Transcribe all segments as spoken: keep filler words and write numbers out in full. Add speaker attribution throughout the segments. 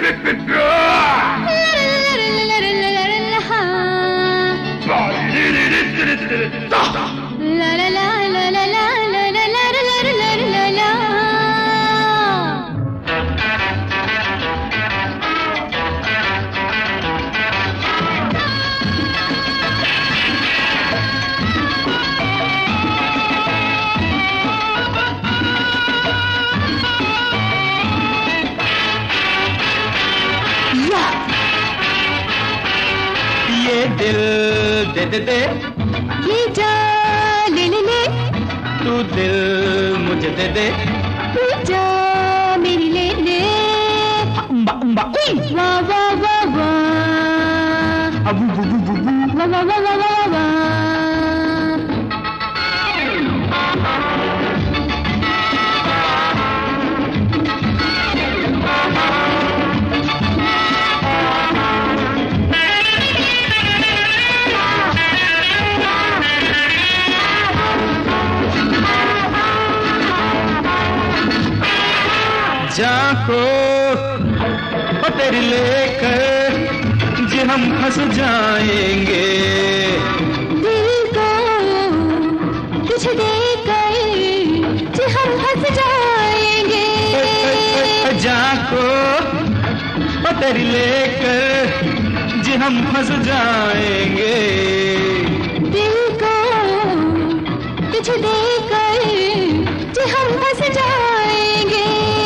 Speaker 1: ये दिल दे दे दे,
Speaker 2: ये जान ले ले ले,
Speaker 1: तू दिल मुझे दे दे,
Speaker 2: तू जान मेरी ले ले,
Speaker 1: अम्बा अम्बा
Speaker 2: वाह वाह वाह वाह,
Speaker 1: अबू बू बू बू बू,
Speaker 2: वाह वाह वाह वाह वाह वाह।
Speaker 1: जाको ओ तेरी लेकर जी हम फंस जाएंगे,
Speaker 2: दिल को तुझे देकर जी हम फंस जाएंगे।
Speaker 1: जाको ओ तेरी लेकर जी हम फंस जाएंगे,
Speaker 2: दिल को तुझे देकर जी हम फंस जाएंगे।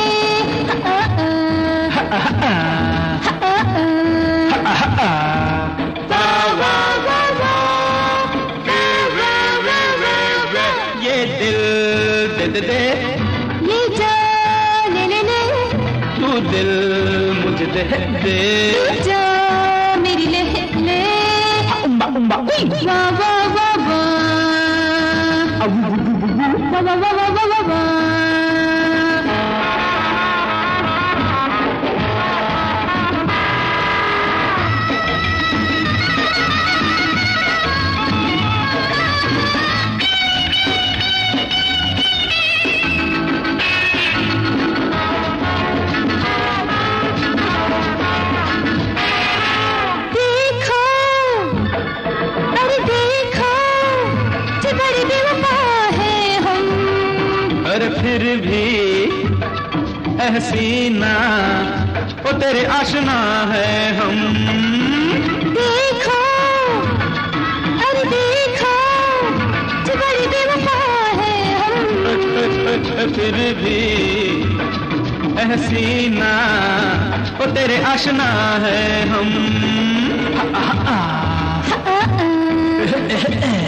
Speaker 1: ये दिल दे दे दे,
Speaker 2: ये जान ले ले ले,
Speaker 1: तू दिल मुझे दे दे,
Speaker 2: तू जान मेरी ले ले,
Speaker 1: उम्बा उम्बा
Speaker 2: वाह वाह वाह वाह,
Speaker 1: अबू बू बू बू बू,
Speaker 2: वाह वाह वाह वाह वाह वाह।
Speaker 1: पर फिर भी हसीना ओ तेरे आशना है हम,
Speaker 2: देखो अरे देखो जो बड़ी बेवफा है हम,
Speaker 1: फिर भी हसीना ओ तेरे आशना है हम।